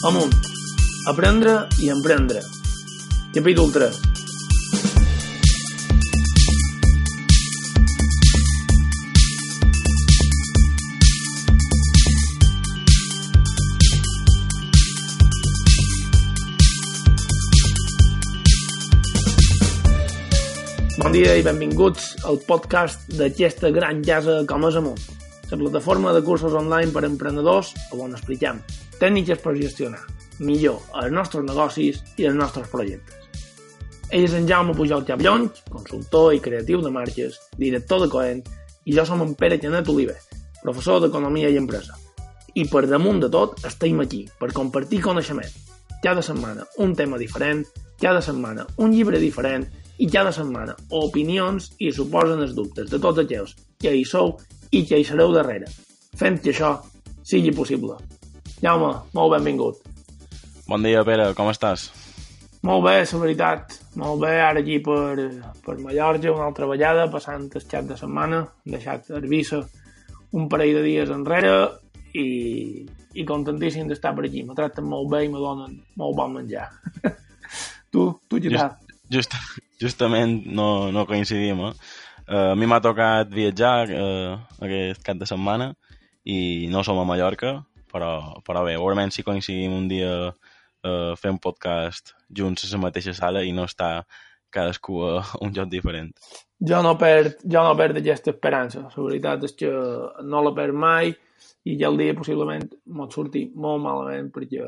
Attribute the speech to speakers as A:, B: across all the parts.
A: Amunt. Aprendre i emprendre. Capítol 3. Bon dia i benvinguts al podcast d'aquesta gran casa com és Amunt, la plataforma de cursos online per a emprenedors on expliquem tècniques per gestionar millor els nostres negocis i els nostres projectes. Ell és en Jaume Pujol Capllonx, consultor i creatiu de marques, director de Coent, i jo som en Pere Canet Oliver, professor d'Economia i Empresa. I per damunt de tot estem aquí per compartir coneixement. Cada setmana un tema diferent, cada setmana un llibre diferent i cada setmana opinions i suposen els dubtes de tots aquells que hi sou i que hi sereu darrere, fent que això sigui possible. Jaume, molt benvingut.
B: Bon dia, Pere, com estàs?
A: Molt bé, la veritat. Molt bé, ara aquí per Mallorca una altra vegada, passant el xat de setmana, deixat Eivissa un parell de dies enrere i contentíssim d'estar per aquí. Me tracten molt bé i me donen molt bon menjar. Tu què tal?
B: Justament no coincidim, eh? A mi m'ha tocat viatjar aquest cap de setmana i no som a Mallorca, però bé, segurament si coincidim un dia fer un podcast junts a la mateixa sala i no estar cadascú a un lloc diferent.
A: Jo no perd aquesta esperança. La veritat és que no la perd mai i ja el dia possiblement m'ho surti molt malament perquè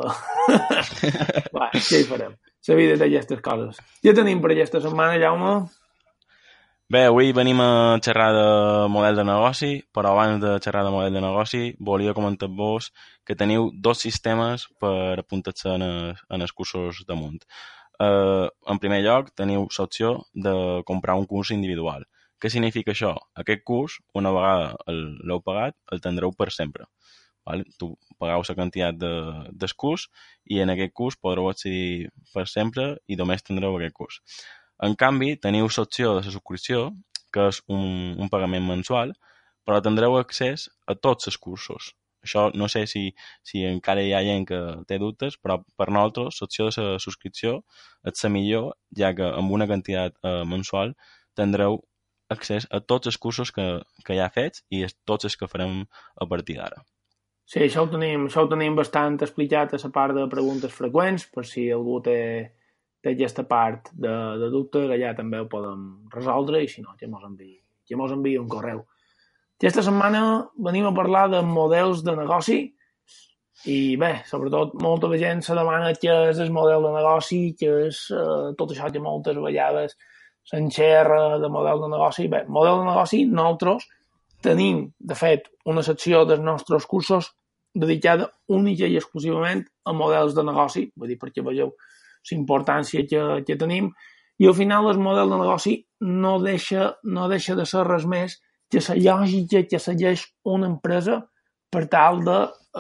A: què hi farem? La vida té aquestes coses. Què tenim per aquesta setmana, Jaume?
B: Bé, avui venim a xerrar de model de negoci, però abans de xerrar de model de negoci volia comentar-vos que teniu dos sistemes per apuntar-se en els cursos d'Amunt. En primer lloc, teniu l'opció de comprar un curs individual. Què significa això? Aquest curs, una vegada l'heu pagat, el tindreu per sempre. Vale? Tu pagueu la quantitat del curs i en aquest curs podreu accedir per sempre i només tindreu aquest curs. En canvi, teniu l'opció de la subscripció, que és un pagament mensual, però tindreu accés a tots els cursos. Això no sé si encara hi ha gent que té dubtes, però per nosaltres l'opció de la subscripció és la millor, ja que amb una quantitat mensual tindreu accés a tots els cursos que ja fets i tots els que farem a partir d'ara.
A: Sí, això ho tenim bastant explicat a la part de preguntes freqüents, per si algú té aquesta part de dubtes, allà també ho podem resoldre i si no, que mos enviï un correu. Aquesta setmana venim a parlar de models de negoci i bé, sobretot molta gent se demana què és el model de negoci, què és tot això que moltes vegades s'enxerra de model de negoci. Bé, model de negoci, nosaltres tenim, de fet, una secció dels nostres cursos dedicada única i exclusivament a models de negoci, vull dir, perquè veieu la importància que tenim, i al final el model de negoci no deixa de ser res més que la lògica que segueix una empresa per tal de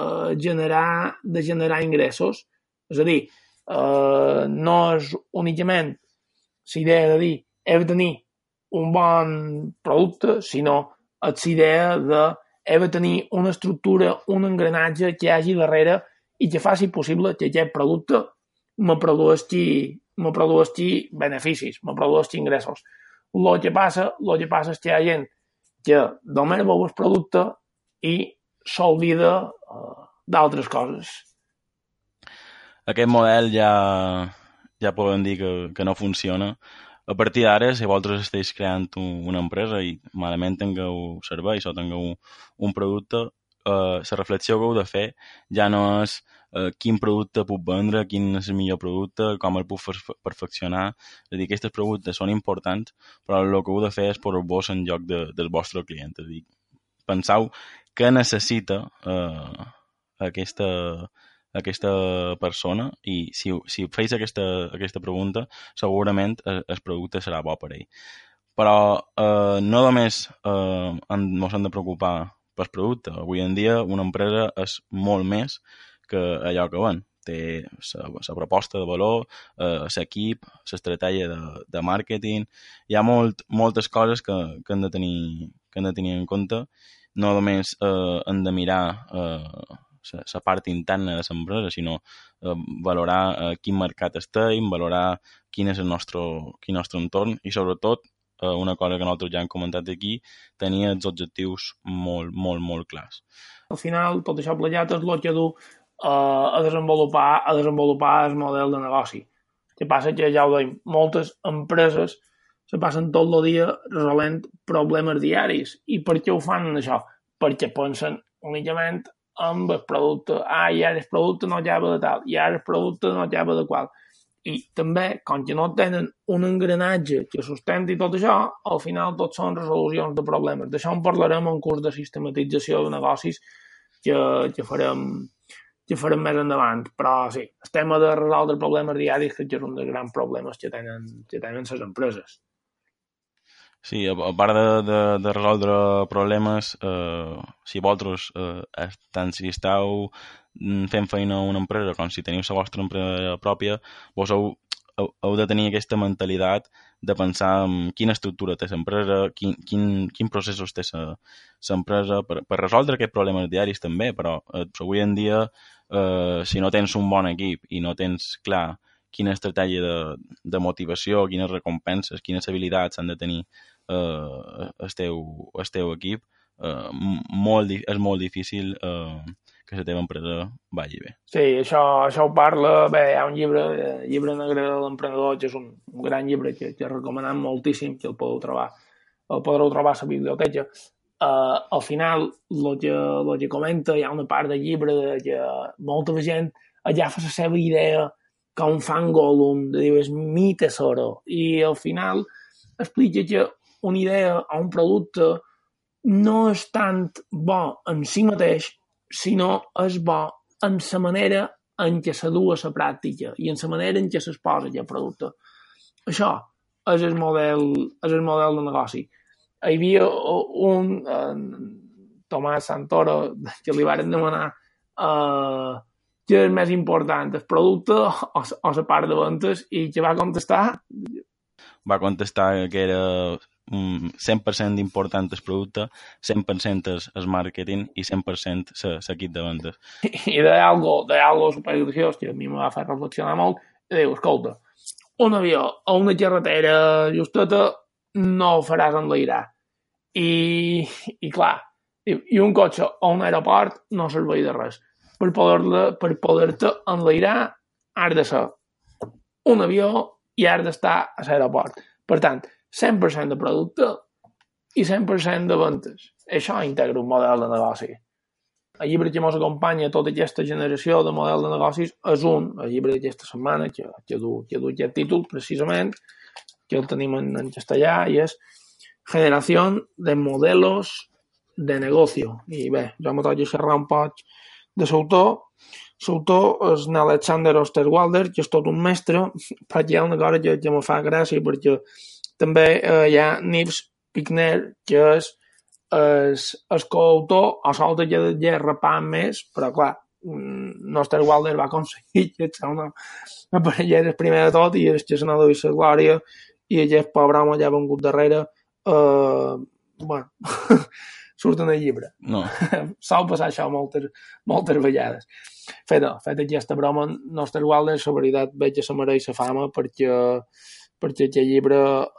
A: generar ingressos. És a dir, no és únicament la idea de dir he de tenir un bon producte, sinó és la idea de he de tenir una estructura, un engranatge que hi hagi darrere i que faci possible que aquest producte me produeixi beneficis, me produeixi ingressos. El que passa és que hi ha gent que només veu el producte i s'oblida d'altres coses.
B: Aquest model ja podem dir que no funciona. A partir d'ara, si vosaltres esteu creant una empresa i malament tingueu serveis o tingueu un producte, la reflexió que heu de fer ja no és quin producte puc vendre, quin és el millor producte, com el puc perfeccionar. És a dir, aquests productes són importants, però el que heu de fer és posar-vos en lloc del vostre client. És a dir, penseu què necessita aquesta persona i si feis aquesta pregunta, segurament el producte serà bo per ell. Però no només ens hem de preocupar pel producte. Avui en dia una empresa és molt més que allò que ven. Té la proposta de valor, l'equip, l'estratègia de màrqueting. Hi ha moltes coses que hem de tenir en compte. No només hem de mirar la part interna de l'empresa, sinó valorar quin mercat estem, valorar quin és el nostre entorn i, sobretot, una cosa que nosaltres ja hem comentat aquí, tenir els objectius molt, molt, molt clars.
A: Al final, tot això plejat és el que du a desenvolupar el model de negoci. El que passa que, ja ho deim, moltes empreses se passen tot el dia resolent problemes diaris. I per què ho fan, això? Perquè pensen únicament amb el producte. I ara el producte no acaba de tal, i ara el producte no acaba de qual. I també, com que no tenen un engranatge que sustenti tot això, al final tot són resolucions de problemes. D'això en parlarem en curs de sistematització de negocis que farem més endavant. Però sí, el tema de resoldre problemes diaris que és un dels grans problemes que tenen les empreses.
B: Sí, a part de resoldre problemes, si vosaltres, tant si esteu fent feina a una empresa com si teniu la vostra empresa pròpia, vos heu de tenir aquesta mentalitat de pensar en quina estructura té l'empresa, quin processos té l'empresa per resoldre aquests problemes diaris també, però avui en dia, si no tens un bon equip i no tens clar quina estratègia de motivació, quines recompenses, quines habilitats han de tenir el teu equip, és molt difícil que la teva empresa vagi bé.
A: Sí, això ho parla. Bé, hi ha un llibre negre de l'emprenedor, que és un gran llibre que recomanem moltíssim, que el podreu trobar a la biblioteca. Al final, el que comenta, hi ha una part del llibre que molta gent agafa la seva idea com fan Gollum, de dir, és mi tesoro, i al final explica que una idea o un producte no és tant bo en si mateix, sinó és bo en la manera en què se du a la pràctica i en la manera en què s'exposa aquest producte. Això és el model de negoci. Hi havia un Tomàs Santoro que li varen demanar què és més important, el producte o la part de ventes, i que va contestar
B: que era 100% important el producte, 100% el màrqueting i 100% l'equip de vendes.
A: I deia algo supergraciós que a mi me va fer reflexionar molt, i diu, escolta, un avió o una carretera justeta no ho faràs enlairar. I clar, i un cotxe o un aeroport no serveix de res. Per poder-te enlairar has de ser un avió i has d'estar a l'aeroport. Per tant, 100% de producte i 100% de ventes. Això integra un model de negoci. El llibre que ens acompanya tota aquesta generació de model de negocis és el llibre d'aquesta setmana, que du aquest títol, precisament, que el tenim en castellà, i és Generación de Modelos de Negocio. I bé, jo m'ho toca xerrar un poc de l'autor. L'autor és Alexander Osterwalder, que és tot un mestre, però hi ha una cosa que me fa gràcia, perquè també hi ha Nives Pickner, que és el coautor, o solta que de rapar més, però clar, Osterwalder va aconseguir que una parellera primer de tot, i és que se n'ha duit la glòria, i aquest pobre home ja ha vengut darrere, bueno, surt en el llibre.
B: No.
A: Sol passar això moltes vegades. Feta aquesta broma, Osterwalder, la veritat, veig que se mereix la fama, perquè aquest llibre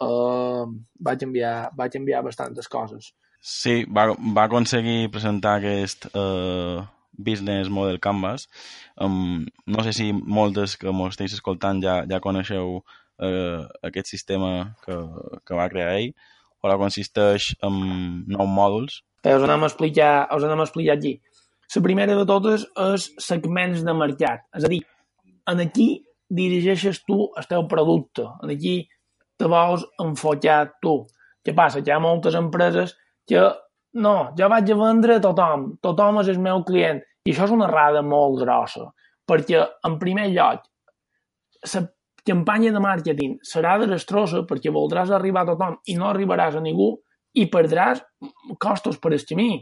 A: va canviar bastantes coses.
B: Sí, va aconseguir presentar aquest Business Model Canvas. No sé si moltes que m'ho esteu escoltant ja coneixeu aquest sistema que va crear ell. Però consisteix en 9 mòduls.
A: Us anem a explicar aquí. La primera de totes és segments de mercat. És a dir, en aquí dirigeixes tu el teu producte. En aquí te vols enfocar tu. Què passa? Que hi ha moltes empreses que no, jo vaig a vendre a tothom. Tothom és el meu client. I això és una errada molt grossa. Perquè, en primer lloc, la campanya de màrqueting serà desastrosa perquè voldràs arribar a tothom i no arribaràs a ningú i perdràs costos per el camí.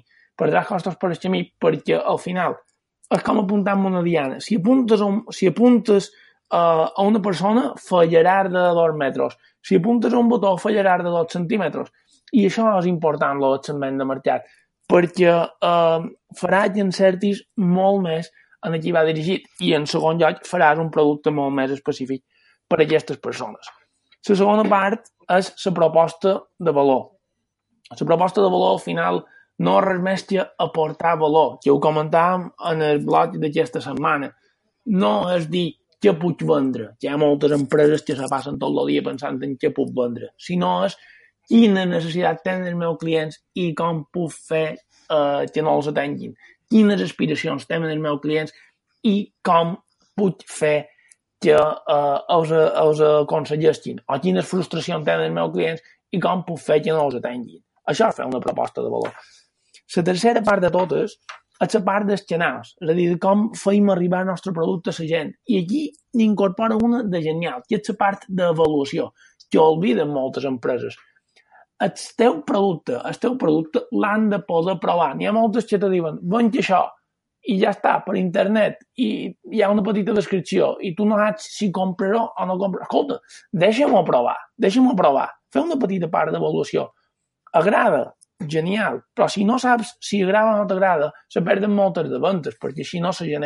A: Perquè al final és com apuntar amb una diana. Si apuntes a una persona, fallaràs de 2 metres. Si apuntes a un botó, fallaràs de 2 centímetres. I això és important, el segment de mercat. perquè faràs i encertis molt més en qui va dirigit i en segon lloc faràs un producte molt més específic per a aquestes persones. La segona part és la proposta de valor. La proposta de valor al final no és res més que aportar valor, que ho comentàvem en el blog d'aquesta setmana. No és dir què puc vendre, que hi ha moltes empreses que se passen tot el dia pensant en què puc vendre, sinó és quina necessitat tenen els meus clients i com puc fer que no els atenguin, quines aspiracions tenen els meus clients i com puc fer que els aconsegueixin, o quines frustracions tenen els meus clients i com puc fer que no els atenguin. Això és fer una proposta de valor. La tercera part de totes és la part dels canals, és a dir, de com feim arribar el nostre producte a la gent. I aquí n'incorpora una de genial, que és la part d'avaluació, que obliden moltes empreses. El teu producte l'han de poder provar. N'hi ha moltes que te diuen, venc això, i ja està, per internet, i hi ha una petita descripció, i tu no saps si comprarò o no comprarò. Escolta, deixa'm-ho provar, fer una petita part d'avaluació. Agrada, genial, però si no saps si agrada o no t'agrada, se perden moltes de ventes, perquè així no se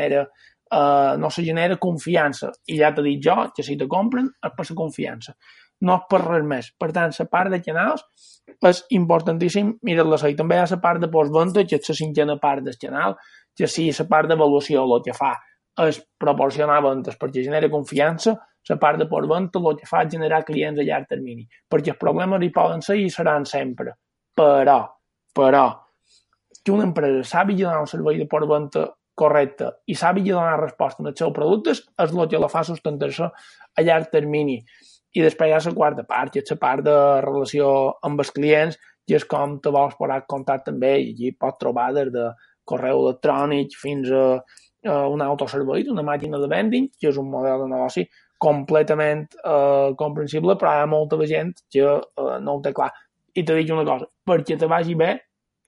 A: genera confiança. I ja t'he dit jo, que si te compren és per la confiança, no és per res més. Per tant, la part de canals és importantíssim mirar-la. I també hi ha la part de postventa, que és la cinquena part del canal, que si la part d'avaluació el que fa és proporcionar ventes perquè genera confiança, la part de postventa el que fa és generar clients a llarg termini, perquè els problemes hi poden ser i seran sempre. Però, que una empresa sàpiga donar un servei de postventa correcte i sàpiga donar resposta als seus productes és el que la fa sustentar-se a llarg termini. I després hi ha la quarta part, que és la part de relació amb els clients, que és com te vols posar en contacte amb ells. Aquí pots trobar des de correu electrònic fins a un autoservei, una màquina de vending, que és un model de negoci completament comprensible, però hi ha molta gent que no ho té clar. I te dic una cosa, perquè te vagi bé,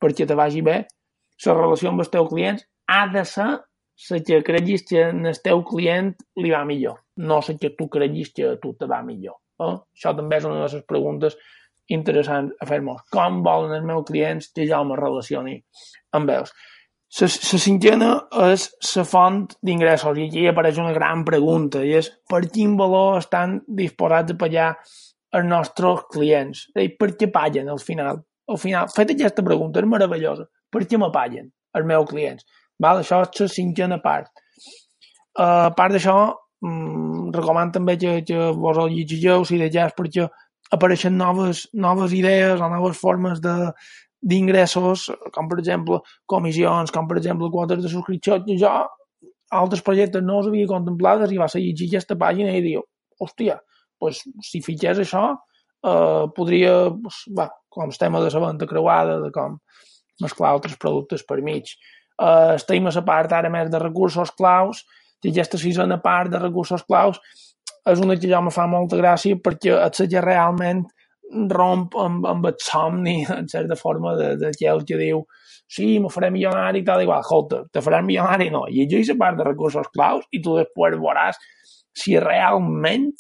A: la relació amb els teus clients ha de ser la que creguis que al teu client li va millor, no la que tu creguis que a tu te va millor. Això també és una de les preguntes interessants a fer-nos. Com volen els meus clients que jo me relacioni amb ells? La cinquena és la font d'ingressos i aquí apareix una gran pregunta i és per quin valor estan disposats a pagar els nostres clients? Per què paguen al final? Al final, fet aquesta pregunta és meravellosa. Per què me paguen els meus clients? Val? Això és la cinquena part. A part d'això, recomano també que vos el llegiu si de jazz perquè apareixen noves idees o noves formes d'ingressos, com per exemple comissions, com per exemple quotes de subscripció, que jo altres projectes no els havia contemplades i va ser llegir aquesta pàgina i dir, hòstia, pues, si fitxés això podria, com el tema de la venda creuada, de com mesclar altres productes per mig. Estem a la part ara més de recursos claus, i aquesta sisena part de recursos claus és una que ja me fa molta gràcia perquè és que realment romp amb el somni, en certa forma, d'aquell que diu sí, me faré milionari i tal, igual, escolta, te faràs milionari, no, i llegeix la part de recursos claus i tu després veuràs si realment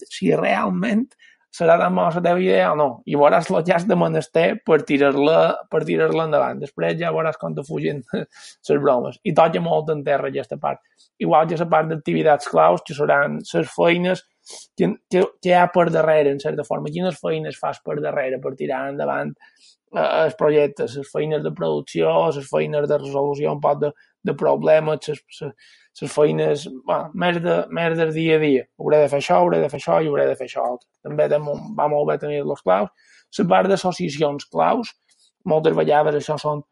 A: serà tan bona la teva idea o no, i veuràs el que has de menester per tirar-la endavant. Després ja veuràs com te fugen les bromes. I toca molt en terra aquesta part. Igual que la part d'activitats claus, que seran les feines que hi ha per darrere, en certa forma. Quines feines fas per darrere per tirar endavant els projectes, les feines de producció, les feines de resolució un poc de problemes, les feines més del dia a dia. Hauré de fer això i hauré de fer això altre. També va molt bé tenir els claus. La part d'associacions claus, moltes vegades això són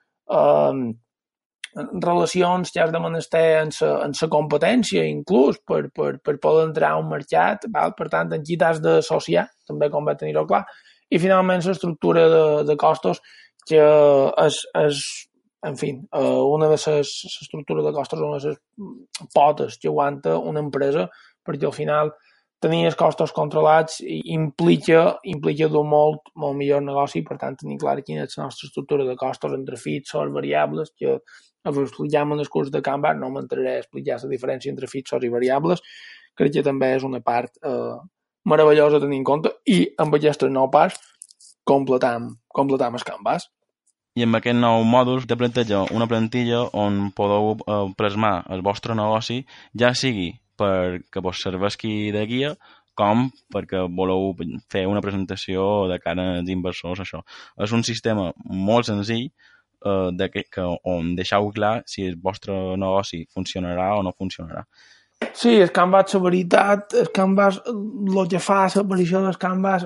A: relacions que has de menester en la competència, inclús, per poder entrar a un mercat. Val? Per tant, en qui t'has d'associar, també convé tenir-ho clar. I finalment l'estructura de costos, que és en fi, una de les estructures de costos, una de les potes que aguanta una empresa, perquè al final tenir els costos controlats implica d'un molt millor negoci. Per tant, tenir clar quina és la nostra estructura de costos entre fixos, variables, que els expliquem en el curs de Kanban, no m'entraré a explicar la diferència entre fixos i variables. Crec que també és una part meravellosa a tenir en compte i amb aquestes 9 parts completam el Canvas.
B: i amb aquest nou mòdul te planteja una plantilla on podeu plasmar el vostre negoci, ja sigui perquè vos serveixi de guia, com perquè voleu fer una presentació de cara als inversors, això. És un sistema molt senzill on deixeu clar si el vostre negoci funcionarà o no funcionarà.
A: Sí, el Canvas, la veritat, el Canvas, el que fa l'aparició del Canvas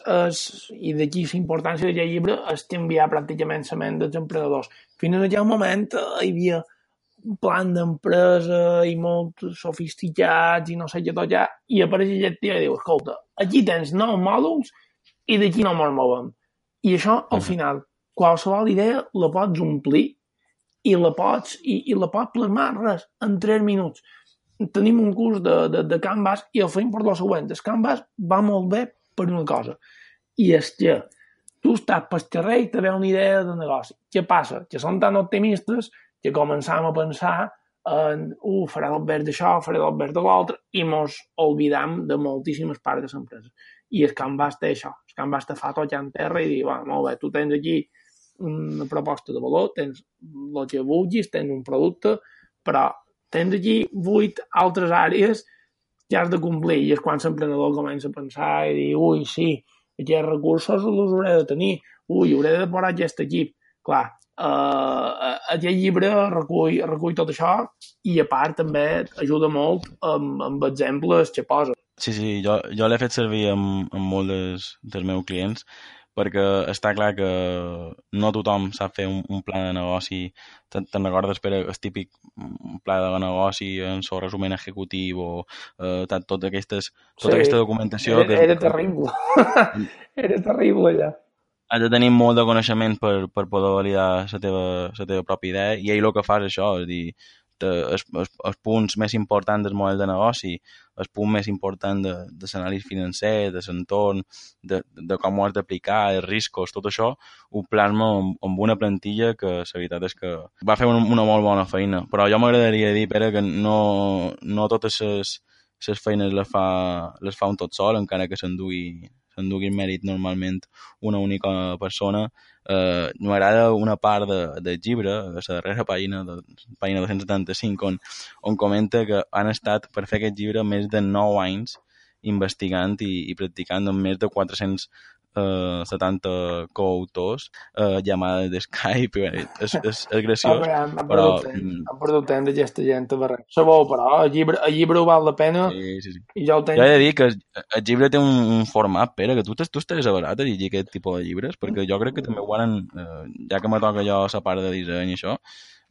A: i d'aquí la importància d'aquest llibre és canviar pràcticament la ment dels emprenedors. Fins en aquell moment hi havia un plan d'empresa i molt sofisticats i no sé què tot ja, i apareix aquest tio i diu, escolta, aquí tens 9 mòduls i d'aquí no ens movem. I això, al final, qualsevol idea la pots omplir i la pots plasmar res, en 3 minuts. Tenim un curs de Canvas i el fem per lo següent. El Canvas va molt bé per una cosa, i és que tu estàs pel carrer i te ve una idea de negoci. Què passa? Que som tan optimistes que començam a pensar en faré l'obert d'això, faré l'obert de l'altre, i mos oblidam de moltíssimes parts de l'empresa. I el Canvas té això. El Canvas te fa tocar en terra i dir, molt bé, tu tens aquí una proposta de valor, tens el que vulguis, tens un producte, però tens aquí 8 altres àrees que has de complir, i és quan l'emprenedor comença a pensar i dir, ui, sí, aquests recursos els hauré de tenir, hauré de posar aquest equip. Clar, aquest llibre recull tot això i a part també ajuda molt amb exemples que posa.
B: Sí, jo l'he fet servir amb molts dels meus clients, perquè està clar que no tothom sap fer un pla de negoci. Te'n recordes, Pere, el típic pla de negoci en el resumen executiu o tota aquesta documentació...
A: Era terrible. Era terrible, ja.
B: Has de tenir molt de coneixement per poder validar la teva pròpia idea, i ell el que fa és això, és dir, els punts més importants del model de negoci, el punt més important de l'anàlisi financer, de l'entorn, de com ho has d'aplicar, els riscos, tot això, ho plasma amb una plantilla que la veritat és que va fer una molt bona feina. Però jo m'agradaria dir, Pere, que no totes les feines les fa un tot sol, encara que s'endugui el mèrit normalment una única persona. M'agrada una part del llibre, a la darrera pàgina 275, on comenta que han estat per fer aquest llibre més de 9 anys investigant i practicant amb més de 470 coautors, llamades de Skype. És graciós.
A: Han perdut temps d'aquesta gent a barrer. Sabó, però el llibre ho val la pena.
B: Sí.
A: I jo el tenc.
B: Jo he de dir que el llibre té un format, Pere, que tu estàs avarat a llegir aquest tipus de llibres, perquè jo crec que també ho han, ja que me toca jo la part de disseny i això,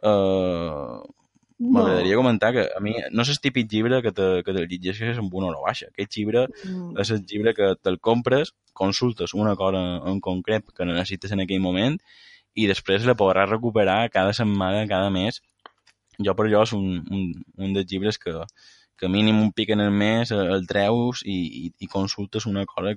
B: m'agradaria comentar que a mi no és el típic llibre que te'l llegeixes amb una hora baixa. Aquest llibre és el llibre que te'l compres, consultes una cosa en concret que necessites en aquell moment i després la podràs recuperar cada setmana, cada mes. Per jo és un dels llibres que mínim un pic en el mes el treus i consultes una cosa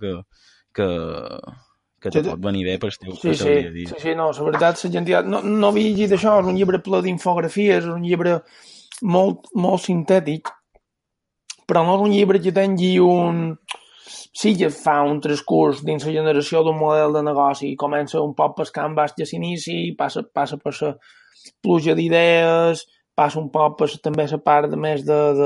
B: que te pot venir bé per el teu dia a dia.
A: Sí, no, la veritat, la gent no havia llegit això, és un llibre ple d'infografies, és un llibre molt, molt sintètic, però no és un llibre que tingui sí que fa un transcurs dins la generació d'un model de negoci, comença un poc per Canvas que s'inici, passa per la pluja d'idees, passa un poc per també la part més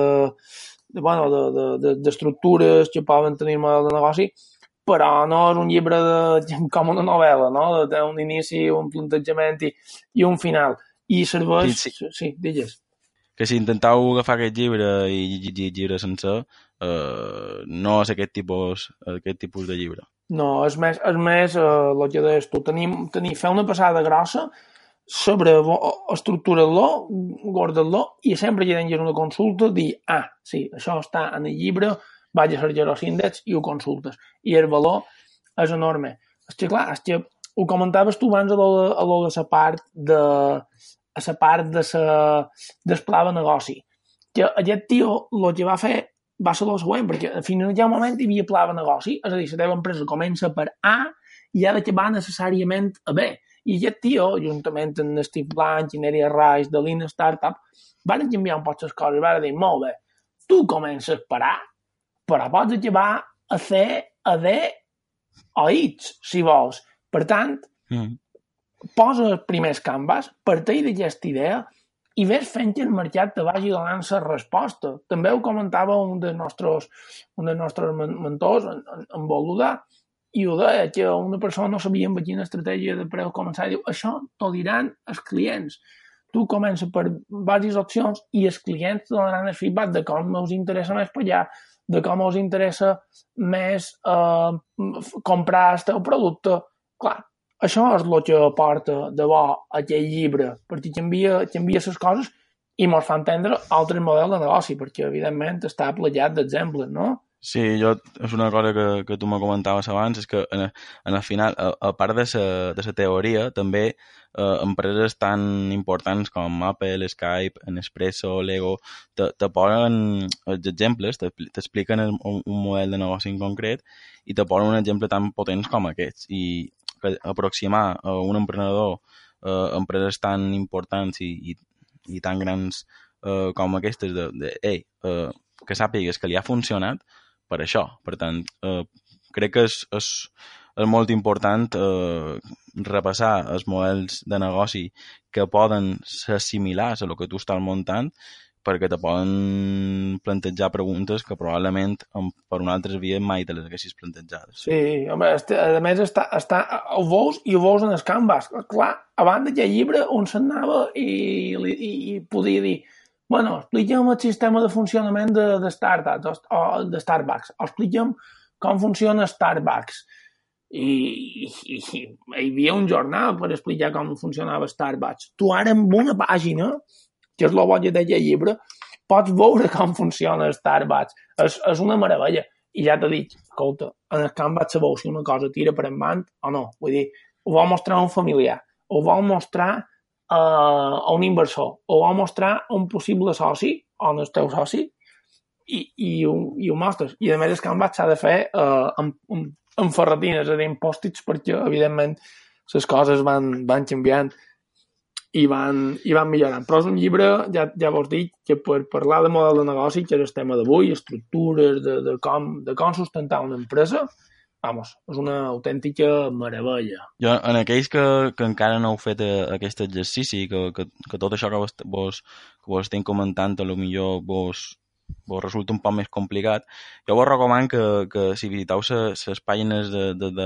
A: d'estructures que poden tenir el model de negoci, però no és un llibre com una novel·la, no? Té un inici, un plantejament i un final. I serveix... Sí, digues.
B: Que si intentau agafar aquest llibre i llegir llibre sencer, no és aquest tipus de llibre. No,
A: és més el que deies tu. Fer una passada grossa sobre estructurar-lo, guardar-lo, i sempre que tinguis una consulta, dir, sí, això està en el llibre, vaig a cercar els índexs i ho consultes. I el valor és enorme. És que, clar, ho comentaves tu abans a la part del pla de negoci. Que aquest tio el que va fer va ser el següent, perquè fins en aquell moment hi havia pla de negoci, és a dir, la teva empresa comença per A i ha d'acabar necessàriament a B. I aquest tio, juntament amb Steve Blanch i Neria Rice de Lean Startup, van canviar un poc les coses, van dir, molt bé, tu comences per A, però pots acabar a C, a D o X, si vols. Per tant, posa els primers canvas, parteix d'aquesta idea i ves fent que el mercat te vagi donant la resposta. També ho comentava un dels nostres mentors, en Boluda, i ho deia, que una persona no sabia amb quina estratègia de preu començar, i diu, això t'ho diran els clients. Tu comences per diverses opcions i els clients te donaran el feedback de com us interessa més pagar, de com us interessa més comprar el teu producte. Clar, això és el que aporta de bo aquell llibre, perquè canvia les coses i ens fa entendre altres models de negoci, perquè evidentment està plejat d'exemples, no?
B: Sí, és una cosa que tu me comentaves abans, és que en el final, a part de la teoria, també empreses tan importants com Apple, Skype, Nespresso, Lego, te posen els exemples, t'expliquen un model de negoci en concret i te posen un exemple tan potents com aquests. I que aproximar a un emprenedor empreses tan importants i tan grans com aquestes que sàpigues que li ha funcionat per això. Per tant, crec que és molt important repassar els models de negoci que poden ser similars a el que tu estàs muntant, perquè te poden plantejar preguntes que probablement per una altra via mai te les haguessis plantejades.
A: Sí, home, a més ho veus en el canvas. Clar, abans d'aquest llibre on s'anava i podia dir, bueno, expliquem el sistema de funcionament de startups o de Starbucks, o expliquem com funciona Starbucks. I hi havia un jornal per explicar com funcionava Starbucks. Tu ara amb una pàgina, que és la boia d'aquest llibre, pots veure com funciona Starbucks. És una meravella. I ja t'he dit, escolta, en el canvas sabeu si una cosa tira per endavant o no. Vull dir, ho vol mostrar a un familiar, ho vol mostrar a un inversor, o vol mostrar a un possible soci, o no el teu soci, i ho mostres. I a més el canvas s'ha de fer amb ferretines, és a dir, amb pòstits, perquè evidentment les coses van canviant i van millorant. Però és un llibre, ja vos dic, que per parlar de model de negoci, que és el tema d'avui, estructures, de com sustentar una empresa, vamos, és una autèntica meravella.
B: Jo, en aquells que encara no heu fet aquest exercici, que tot això que vos estem comentant, potser vos resulta un poc més complicat, jo vos recomano que si visiteu les pàgines de la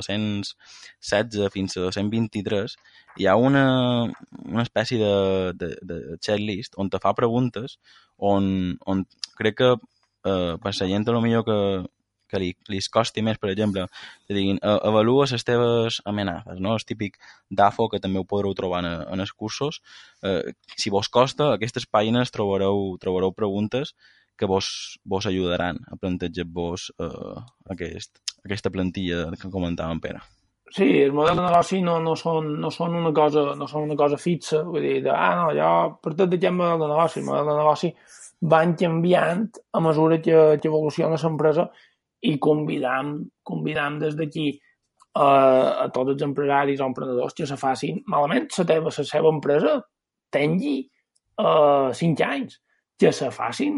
B: 216 fins a 223, hi ha una espècie de checklist on te fa preguntes on crec que per la gent potser que li costi més, per exemple, que diguin, avalua les teves amenaces, no? És típic d'AFO, que també ho podreu trobar en els cursos. Si vos costa, aquestes pàgines trobareu preguntes que vos ajudaran a plantejar-vos aquesta plantilla que comentàvem, Pere.
A: Sí, el model de negoci no són una cosa fixa, vull dir, jo per tot aquest model de negoci van canviant a mesura que evoluciona l'empresa, i convidam des d'aquí a tots els empresaris o emprenedors que se facin malament la seva empresa tingui 5 anys, que se facin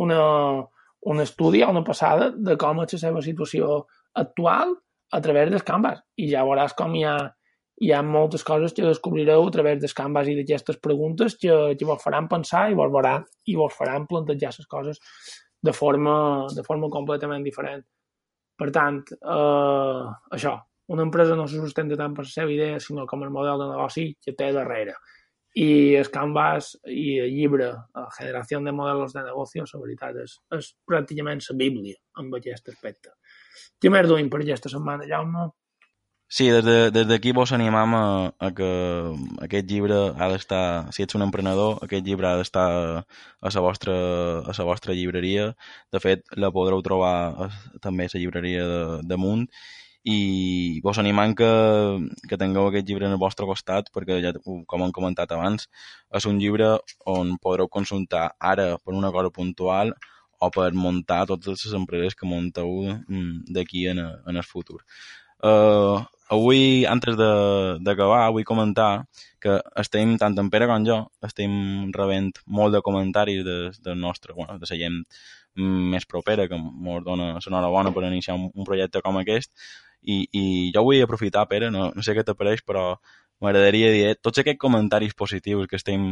A: un estudi o una passada de com és la seva situació actual a través del canvas, i ja veuràs com hi ha moltes coses que descobrireu a través del canvas i d'aquestes preguntes que vos faran pensar i vos faran plantejar les coses de forma completament diferent. Per tant, això, una empresa no se sustenta tant per la seva idea, sinó com el model de negoci que té darrere. I el canvas i el llibre Generació de Modelos de Negocio, la veritat, és pràcticament la bíblia en aquest aspecte. Què més duim per aquesta setmana, Jaume?
B: Sí, des d'aquí vos animam a que aquest llibre ha d'estar, si ets un emprenedor, aquest llibre ha d'estar a la vostra llibreria. De fet, la podreu trobar també a la llibreria damunt, i vos animam que tingueu aquest llibre en el vostre costat, perquè, ja, com hem comentat abans, és un llibre on podreu consultar ara per una cosa puntual o per muntar totes les empreses que munteu d'aquí en el futur. Avui, antes d'acabar, vull comentar que estem, tant en Pere com jo, estem rebent molt de comentaris de la gent més propera, que ens dona l'enhorabona per iniciar un projecte com aquest, i jo vull aprofitar, Pere, no sé què t'apareix, però m'agradaria dir, tots aquests comentaris positius que estem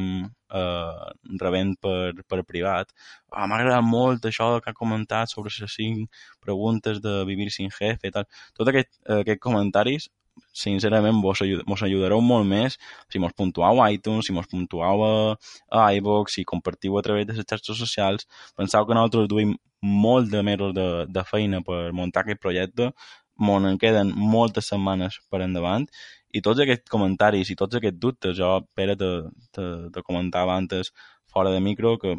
B: rebent per privat, m'ha agradat molt això que ha comentat sobre les 5 preguntes de Vivir sin Jefe i tal. Tots aquests comentaris, sincerament, mos ajudareu molt més si mos puntuau a iTunes, si mos puntuau a iVoox, si compartiu a través de les xarxes socials. Penseu que nosaltres duim molt de mesos de feina per muntar aquest projecte, en queden moltes setmanes per endavant, i tots aquests comentaris i tots aquests dubtes, jo, Pere, te comentava antes fora de micro que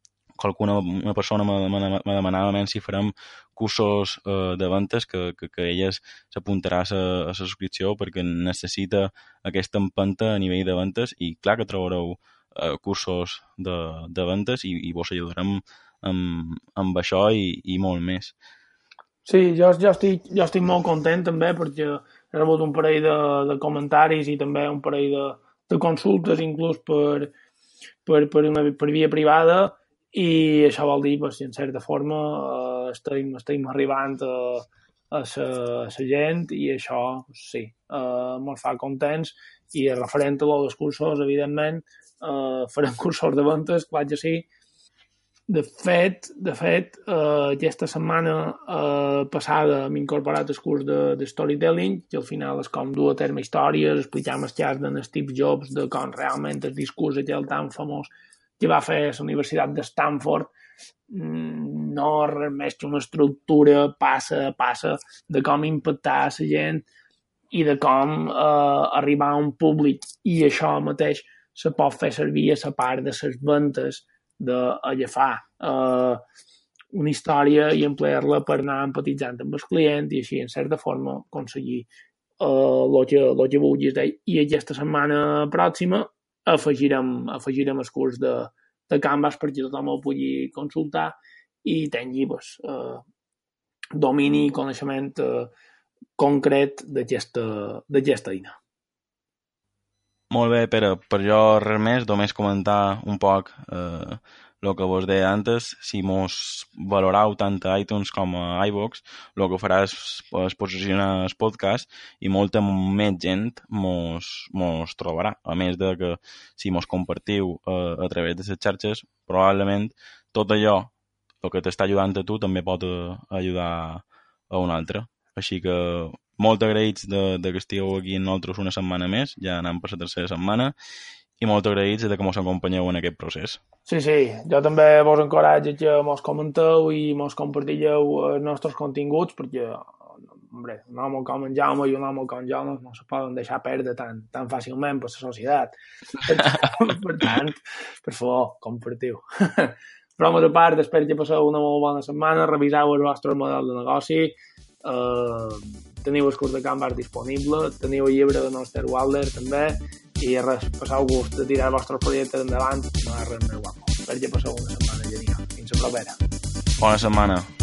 B: una persona me demanava si farem cursos de ventes que ella s'apuntarà a la subscripció perquè necessita aquesta empenta a nivell de ventes, i clar que trobareu cursos de ventes i vos ajudarem amb això i molt més.
A: Sí, jo estic molt content també perquè he rebut un parell de comentaris i també un parell de consultes inclús per via privada, i això vol dir que en certa forma estem arribant a la gent, i això sí, ens fa contents. I referent a els cursos, evidentment farem cursos de ventes, clar que sí. De fet, aquesta setmana passada m'he incorporat al curs de storytelling, que al final és com dur a terme històries, explicar el cas d'en Steve Jobs, de com realment el discurs aquell tan famós que va fer a la Universitat de Stanford no res més que una estructura passa a passa de com impactar a la gent i de com arribar a un públic, i això mateix se pot fer servir a la part de les ventes, d'agafar una història i emplear-la per anar empatitzant amb el client i així, en certa forma, aconseguir el que vulguis. I aquesta setmana pròxima afegirem el curs de Canvas perquè tothom el pugui consultar i tingui domini i coneixement concret d'aquesta eina.
B: Molt bé, Pere, per jo res més, només comentar un poc el que vos deia antes. Si mos valorau tant a iTunes com a iVoox, el que farà és posicionar el podcast i molta més gent mos trobarà. A més de que si mos compartiu a través de les xarxes, probablement tot allò el que t'està ajudant a tu també pot ajudar a un altre. Així que molt agraïts de que estigueu aquí amb nosaltres una setmana més, ja anem per la tercera setmana, i molt agraïts de que mos acompanyeu en aquest procés.
A: Sí, jo també vos encoratjo que mos comenteu i mos compartilleu els nostres continguts, perquè hombre, un home com en Jaume i un home com jo no se poden deixar perdre tan fàcilment per la societat. Per tant, per favor, compartiu. Bromes a part, espero que passeu una molt bona setmana, reviseu el vostre model de negoci, teniu el curs de Canvas disponible, teniu el llibre de Noster Walder també, i res, passeu gust de tirar els vostres projectes endavant, no és res més guapo. Espero que passeu una setmana genial. Fins la propera.
B: Bona setmana.